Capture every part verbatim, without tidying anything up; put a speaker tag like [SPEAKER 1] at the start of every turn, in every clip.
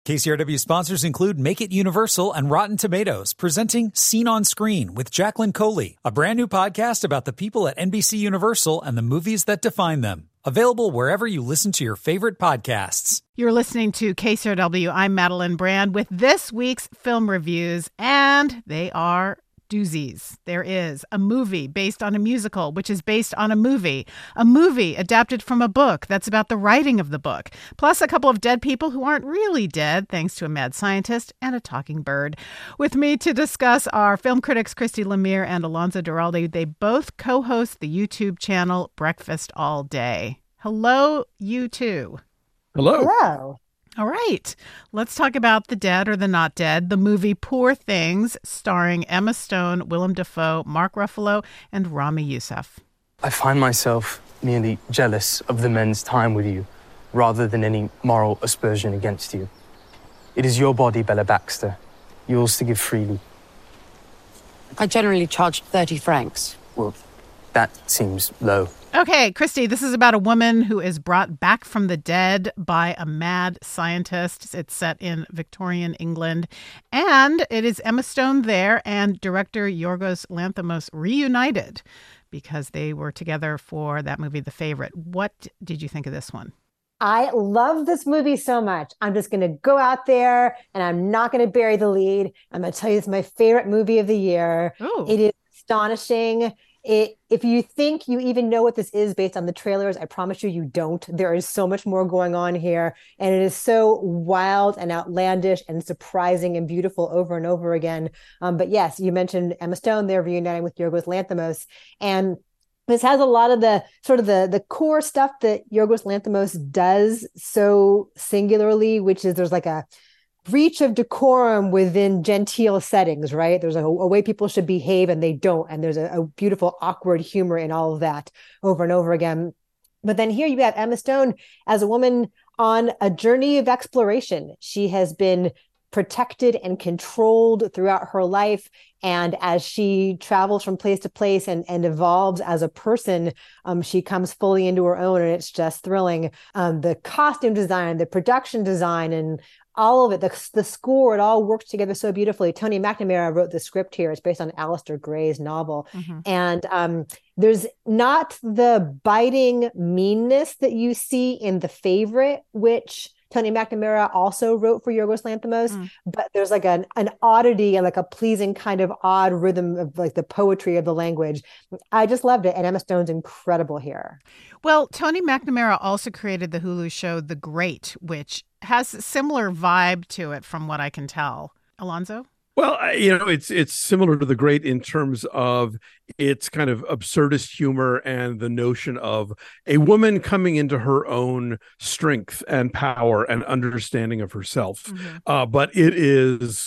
[SPEAKER 1] K C R W sponsors include Make It Universal and Rotten Tomatoes, presenting Scene on Screen with Jacqueline Coley, a brand new podcast about the people at N B C Universal and the movies that define them. Available wherever you listen to your favorite podcasts.
[SPEAKER 2] You're listening to K C R W. I'm Madeline Brand with this week's film reviews, and they are doozies. There is a movie based on a musical, which is based on a movie. A movie adapted from a book that's about the writing of the book. Plus a couple of dead people who aren't really dead, thanks to a mad scientist and a talking bird. With me to discuss are film critics Christy Lemire and Alonso Duralde. They both co-host the YouTube channel Breakfast All Day. Hello, you two.
[SPEAKER 3] Hello.
[SPEAKER 4] Hello.
[SPEAKER 2] All right, let's talk about The Dead or the Not Dead, the movie Poor Things, starring Emma Stone, Willem Dafoe, Mark Ruffalo, and Rami Youssef.
[SPEAKER 3] I find myself merely jealous of the men's time with you, rather than any moral aspersion against you. It is your body, Bella Baxter, yours to give freely.
[SPEAKER 5] I generally charge thirty francs.
[SPEAKER 3] Well, that seems low.
[SPEAKER 2] Okay, Christy, this is about a woman who is brought back from the dead by a mad scientist. It's set in Victorian England, and it is Emma Stone there and director Yorgos Lanthimos reunited because they were together for that movie, The Favorite. What did you think of this one?
[SPEAKER 4] I love this movie so much. I'm just going to go out there and I'm not going to bury the lead. I'm going to tell you it's my favorite movie of the year.
[SPEAKER 2] Ooh.
[SPEAKER 4] It is astonishing. It, if you think you even know what this is based on the trailers, I promise you, you don't. There is so much more going on here. And it is so wild and outlandish and surprising and beautiful over and over again. Um, but yes, you mentioned Emma Stone there reuniting with Yorgos Lanthimos. And this has a lot of the sort of the, the core stuff that Yorgos Lanthimos does so singularly, which is there's like a breach of decorum within genteel settings, right? There's a, a way people should behave and they don't. And there's a, a beautiful, awkward humor in all of that over and over again. But then here you have Emma Stone as a woman on a journey of exploration. She has been protected and controlled throughout her life. And as she travels from place to place and, and evolves as a person, um, she comes fully into her own, and it's just thrilling. Um, the costume design, the production design, and all of it, the, the score, it all works together so beautifully. Tony McNamara wrote the script here. It's based on Alistair Gray's novel. Mm-hmm. And um, there's not the biting meanness that you see in The Favorite, which Tony McNamara also wrote for Yorgos Lanthimos, mm. but there's like an, an oddity and like a pleasing kind of odd rhythm of like the poetry of the language. I just loved it. And Emma Stone's incredible here.
[SPEAKER 2] Well, Tony McNamara also created the Hulu show The Great, which has a similar vibe to it from what I can tell. Alonso?
[SPEAKER 6] Well, you know, it's it's similar to The Great in terms of its kind of absurdist humor and the notion of a woman coming into her own strength and power and understanding of herself. Mm-hmm. Uh, but it is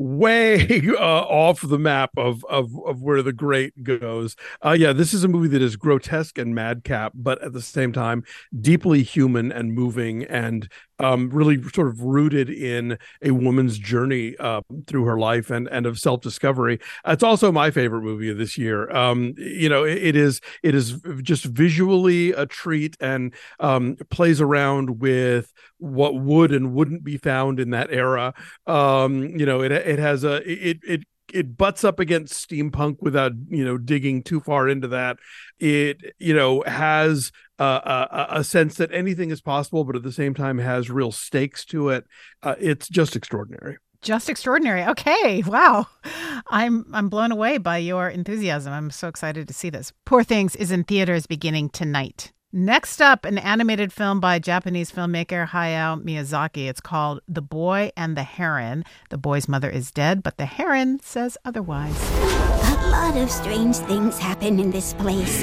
[SPEAKER 6] way uh, off the map of, of of where The Great goes. Uh, yeah, this is a movie that is grotesque and madcap, but at the same time, deeply human and moving and um, really sort of rooted in a woman's journey uh, through her life and, and of self-discovery. It's also my favorite movie of this year. Um, you know, it, it is it is just visually a treat and um, plays around with what would and wouldn't be found in that era. Um, you know, it it has a it it it butts up against steampunk without, you know, digging too far into that. It, you know, has uh, a, a sense that anything is possible, but at the same time has real stakes to it. Uh, it's just extraordinary.
[SPEAKER 2] Just extraordinary. Okay. Wow. I'm I'm blown away by your enthusiasm. I'm so excited to see this. Poor Things is in theaters beginning tonight. Next up, an animated film by Japanese filmmaker Hayao Miyazaki. It's called The Boy and the Heron. The boy's mother is dead, but the heron says otherwise.
[SPEAKER 7] A lot of strange things happen in this place.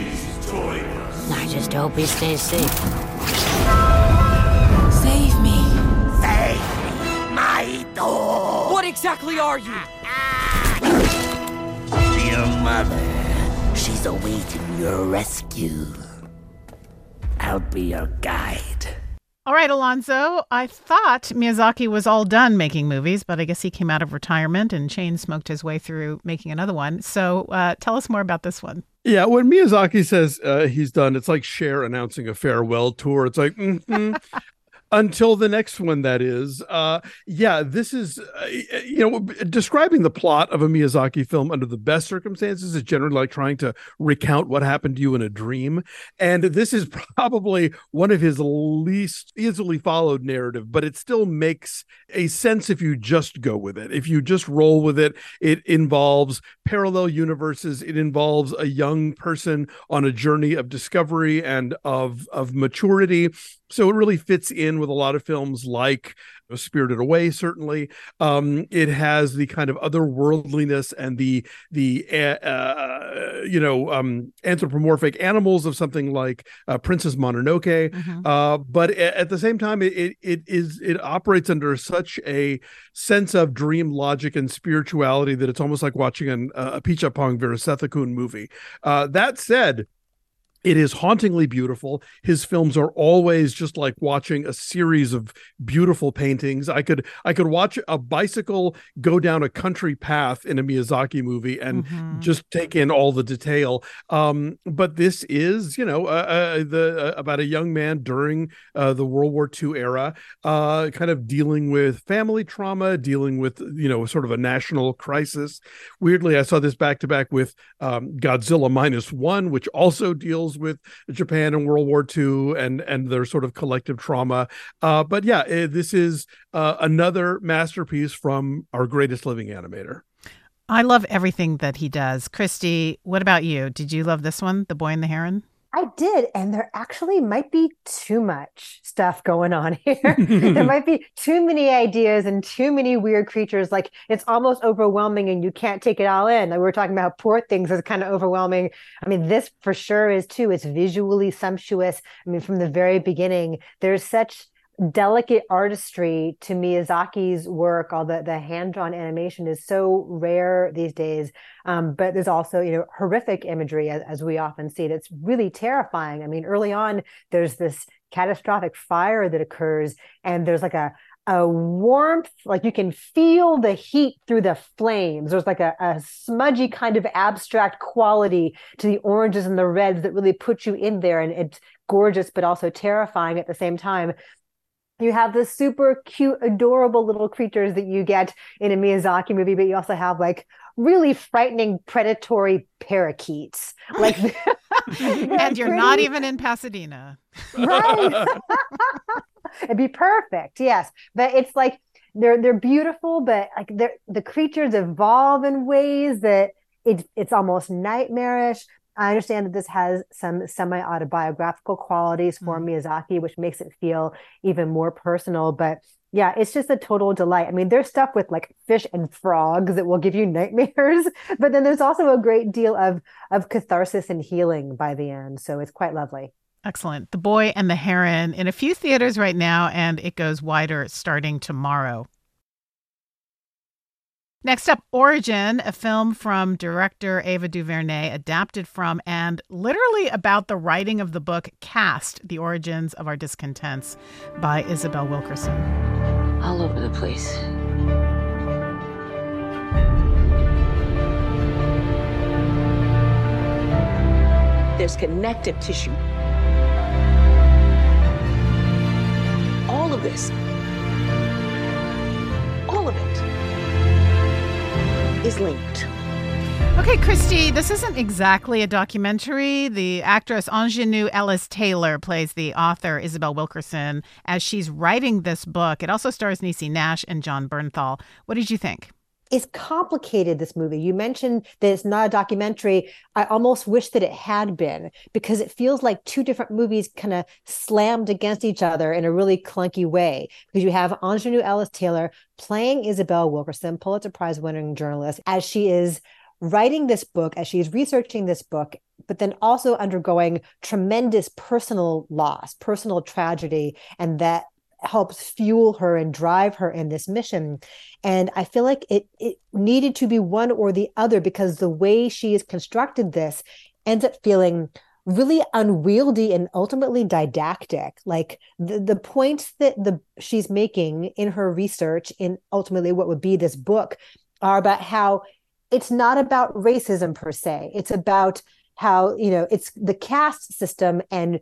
[SPEAKER 7] I just hope he stays safe.
[SPEAKER 8] Save me.
[SPEAKER 9] Save me, Maito!
[SPEAKER 8] What exactly are you?
[SPEAKER 9] Your mother. She's awaiting your rescue. I'll be your guide.
[SPEAKER 2] All right, Alonso, I thought Miyazaki was all done making movies, but I guess he came out of retirement and chain smoked his way through making another one. So uh, tell us more about this one.
[SPEAKER 6] Yeah, when Miyazaki says uh, he's done, it's like Cher announcing a farewell tour. It's like, mm-hmm. Until the next one, that is. Uh, yeah, this is, uh, you know, describing the plot of a Miyazaki film under the best circumstances is generally like trying to recount what happened to you in a dream. And this is probably one of his least easily followed narrative, but it still makes a sense if you just go with it. If you just roll with it, it involves parallel universes. It involves a young person on a journey of discovery and of, of maturity. So it really fits in with a lot of films like Spirited Away, certainly. Um, it has the kind of otherworldliness and the the uh, uh, you know um, anthropomorphic animals of something like uh, Princess Mononoke. Mm-hmm. Uh, but at the same time, it, it it is it operates under such a sense of dream logic and spirituality that it's almost like watching an, uh, a Pichapong Veerasathakun movie. Uh, that said, it is hauntingly beautiful. His films are always just like watching a series of beautiful paintings. I could I could watch a bicycle go down a country path in a Miyazaki movie and mm-hmm. just take in all the detail. Um, but this is, you know, uh, uh, the uh, about a young man during uh, the World War Two era, uh, kind of dealing with family trauma, dealing with, you know, sort of a national crisis. Weirdly, I saw this back to back with um, Godzilla Minus One, which also deals with Japan and World War Two and and their sort of collective trauma. Uh, but yeah, it, this is uh, another masterpiece from our greatest living animator.
[SPEAKER 2] I love everything that he does. Christy, what about you? Did you love this one, The Boy and the Heron?
[SPEAKER 4] I did. And there actually might be too much stuff going on here. There might be too many ideas and too many weird creatures. Like it's almost overwhelming and you can't take it all in. Like we were talking about Poor Things is kind of overwhelming. I mean, this for sure is too. It's visually sumptuous. I mean, from the very beginning, there's such delicate artistry to Miyazaki's work. All the, the hand-drawn animation is so rare these days. Um, but there's also, you know, horrific imagery as, as we often see it. It's really terrifying. I mean, early on, there's this catastrophic fire that occurs and there's like a, a warmth, like you can feel the heat through the flames. There's like a, a smudgy kind of abstract quality to the oranges and the reds that really put you in there. And it's gorgeous, but also terrifying at the same time. You have the super cute, adorable little creatures that you get in a Miyazaki movie, but you also have like really frightening predatory parakeets. Like,
[SPEAKER 2] and you're pretty... not even in Pasadena.
[SPEAKER 4] Right. It'd be perfect. Yes. But it's like, they're, they're beautiful, but like they're, the creatures evolve in ways that it, it's almost nightmarish. I understand that this has some semi-autobiographical qualities for mm. Miyazaki, which makes it feel even more personal. But yeah, it's just a total delight. I mean, there's stuff with like fish and frogs that will give you nightmares, but then there's also a great deal of, of catharsis and healing by the end. So it's quite lovely.
[SPEAKER 2] Excellent. The Boy and the Heron in a few theaters right now, and it goes wider starting tomorrow. Next up, Origin, a film from director Ava DuVernay, adapted from and literally about the writing of the book Caste, The Origins of Our Discontents by Isabel Wilkerson.
[SPEAKER 5] All over the place.
[SPEAKER 10] There's connective tissue. All of this. All of it. Is linked.
[SPEAKER 2] Okay, Christy, this isn't exactly a documentary. The actress Ingenue Ellis Taylor plays the author, Isabel Wilkerson, as she's writing this book. It also stars Niecy Nash and John Bernthal. What did you think?
[SPEAKER 4] It's complicated, this movie. You mentioned that it's not a documentary. I almost wish that it had been, because it feels like two different movies kind of slammed against each other in a really clunky way. Because you have Ingenue Ellis Taylor playing Isabel Wilkerson, Pulitzer Prize winning journalist, as she is writing this book, as she is researching this book, but then also undergoing tremendous personal loss, personal tragedy, and that helps fuel her and drive her in this mission. And I feel like it it needed to be one or the other, because the way she has constructed this ends up feeling really unwieldy and ultimately didactic. Like the, the points that the she's making in her research in ultimately what would be this book are about how it's not about racism per se. It's about how, you know, it's the caste system and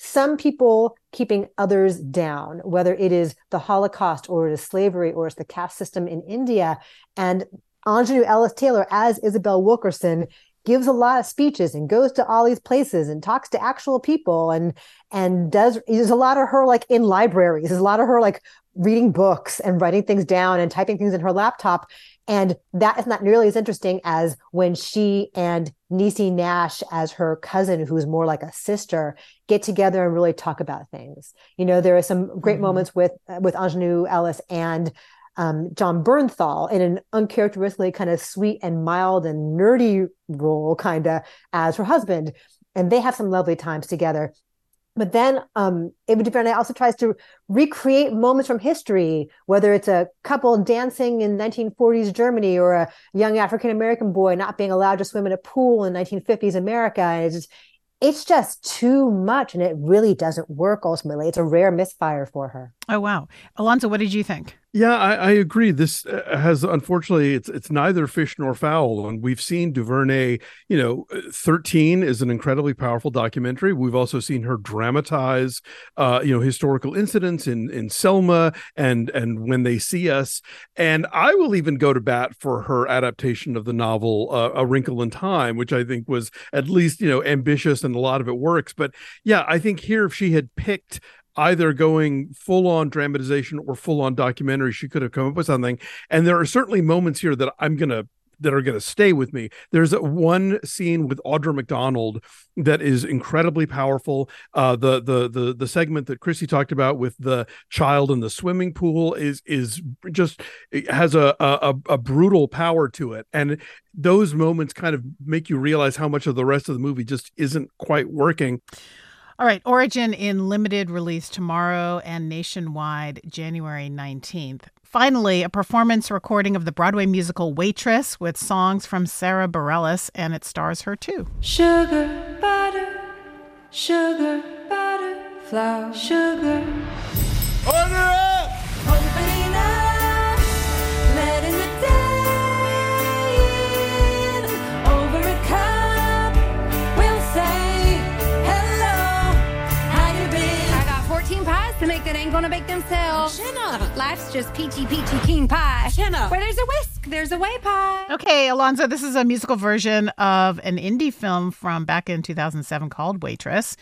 [SPEAKER 4] some people keeping others down, whether it is the Holocaust or it is slavery or it's the caste system in India. And Aunjanue Ellis Taylor, as Isabel Wilkerson, gives a lot of speeches and goes to all these places and talks to actual people and and does there's a lot of her like in libraries. There's a lot of her like reading books and writing things down and typing things in her laptop. And that is not nearly as interesting as when she and Niecy Nash, as her cousin, who's more like a sister, get together and really talk about things. You know, there are some great mm-hmm. moments with with Aunjanue Ellis and um, John Bernthal in an uncharacteristically kind of sweet and mild and nerdy role, kind of as her husband. And they have some lovely times together. But then um, Ava DuVernay also tries to recreate moments from history, whether it's a couple dancing in nineteen forties Germany or a young African-American boy not being allowed to swim in a pool in nineteen fifties America. And it's just, it's just too much, and it really doesn't work ultimately. It's a rare misfire for her.
[SPEAKER 2] Oh, wow. Alonzo, what did you think?
[SPEAKER 6] Yeah, I, I agree. This has, unfortunately, it's it's neither fish nor fowl. And we've seen DuVernay, you know, thirteen is an incredibly powerful documentary. We've also seen her dramatize, uh, you know, historical incidents in, in Selma and, and When They See Us. And I will even go to bat for her adaptation of the novel, uh, A Wrinkle in Time, which I think was at least, you know, ambitious and a lot of it works. But yeah, I think here, if she had picked either going full-on dramatization or full-on documentary, she could have come up with something. And there are certainly moments here that I'm gonna that are gonna stay with me. There's a, one scene with Audra McDonald that is incredibly powerful. Uh, the the the the segment that Chrissy talked about with the child in the swimming pool is is just it has a a, a brutal power to it, and those moments kind of make you realize how much of the rest of the movie just isn't quite working.
[SPEAKER 2] All right, Origin in limited release tomorrow and nationwide January nineteenth. Finally, a performance recording of the Broadway musical Waitress with songs from Sara Bareilles, and it stars her too.
[SPEAKER 11] Sugar, butter, sugar, butter, flour, sugar. Order up! Opening up, letting the day in. Over a cup, we'll say hello, how you been? I got fourteen pies to make that ain't gonna bake themselves. Jenna! Life's just peachy, peachy, keen pie. Jenna! Where there's a whisk, there's a way pie.
[SPEAKER 2] Okay, Alonzo, this is a musical version of an indie film from back in two thousand seven called Waitress.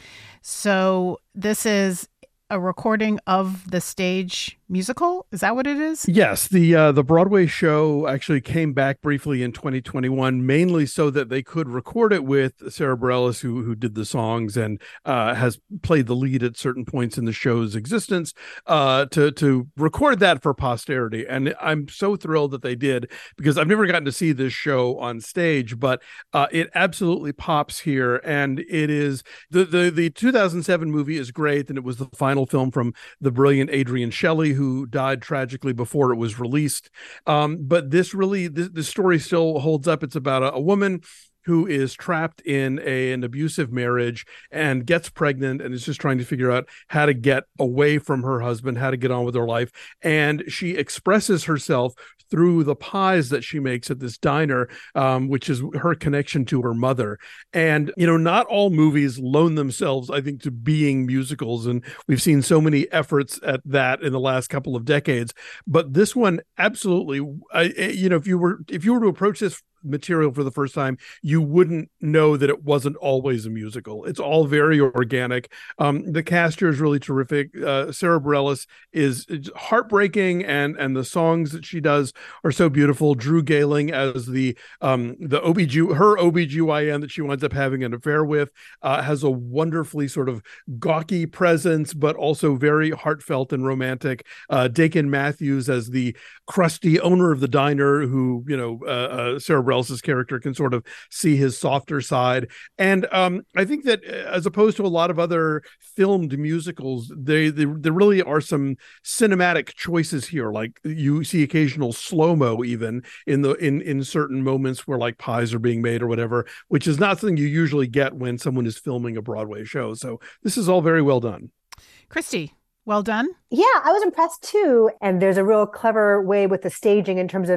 [SPEAKER 2] So this is a recording of the stage musical? Is that what it is?
[SPEAKER 6] Yes. The uh, the Broadway show actually came back briefly in twenty twenty-one, mainly so that they could record it with Sara Bareilles, who who did the songs and uh, has played the lead at certain points in the show's existence, uh, to to record that for posterity. And I'm so thrilled that they did, because I've never gotten to see this show on stage, but uh, it absolutely pops here. And it is the the the two thousand seven movie is great, and it was the final film from the brilliant Adrienne Shelly, who died tragically before it was released. Um, but this really, this, this story still holds up. It's about a, a woman who is trapped in a, an abusive marriage and gets pregnant and is just trying to figure out how to get away from her husband, how to get on with her life. And she expresses herself through the pies that she makes at this diner, um, which is her connection to her mother. And, you know, not all movies loan themselves, I think, to being musicals. And we've seen so many efforts at that in the last couple of decades. But this one, absolutely, I, you know, if you were if you were to approach this material for the first time, you wouldn't know that it wasn't always a musical. It's all very organic. Um, the cast here is really terrific. Uh, Sara Bareilles is heartbreaking, and and the songs that she does are so beautiful. Drew Gayling as the um the O B G her O B G Y N that she winds up having an affair with uh, has a wonderfully sort of gawky presence, but also very heartfelt and romantic. Uh, Dakin Matthews as the crusty owner of the diner, who, you know, uh, uh, Sara Bareilles' character can sort of see his softer side. And um, I think that as opposed to a lot of other filmed musicals, they, they there really are some cinematic choices here. Like you see occasional slow-mo even in the in in certain moments where like pies are being made or whatever, which is not something you usually get when someone is filming a Broadway show. So this is all very well done.
[SPEAKER 2] Christy, well done.
[SPEAKER 4] Yeah, I was impressed too. And there's a real clever way with the staging in terms of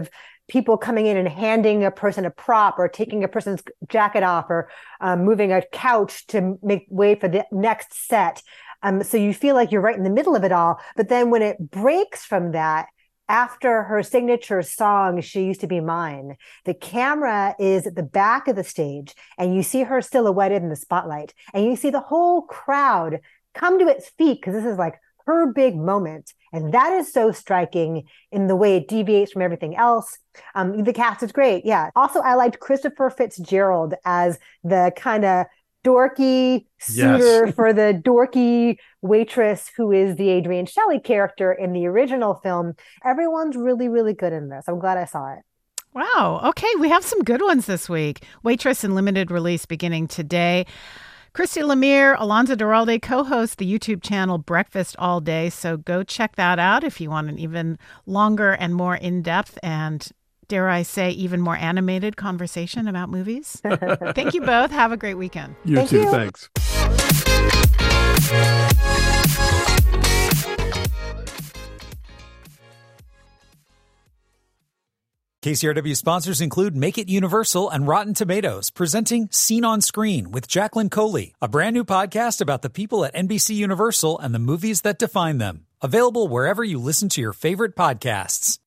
[SPEAKER 4] people coming in and handing a person a prop or taking a person's jacket off or um, moving a couch to make way for the next set. Um, so you feel like you're right in the middle of it all. But then when it breaks from that, after her signature song, She Used to Be Mine, the camera is at the back of the stage and you see her silhouetted in the spotlight and you see the whole crowd come to its feet because this is like her big moment. And that is so striking in the way it deviates from everything else. Um, the cast is great. Yeah. Also, I liked Christopher Fitzgerald as the kind of dorky suitor yes. for the dorky waitress who is the Adrienne Shelley character in the original film. Everyone's really, really good in this. I'm glad I saw it.
[SPEAKER 2] Wow. Okay. We have some good ones this week. Waitress in limited release beginning today. Christy Lemire, Alonso Duralde co-host the YouTube channel Breakfast All Day. So go check that out if you want an even longer and more in-depth and, dare I say, even more animated conversation about movies. Thank you both. Have a great weekend.
[SPEAKER 6] You
[SPEAKER 4] Thank
[SPEAKER 6] too.
[SPEAKER 4] You.
[SPEAKER 6] Thanks.
[SPEAKER 1] K C R W sponsors include Make It Universal and Rotten Tomatoes, presenting Scene on Screen with Jacqueline Coley, a brand new podcast about the people at N B C Universal and the movies that define them. Available wherever you listen to your favorite podcasts.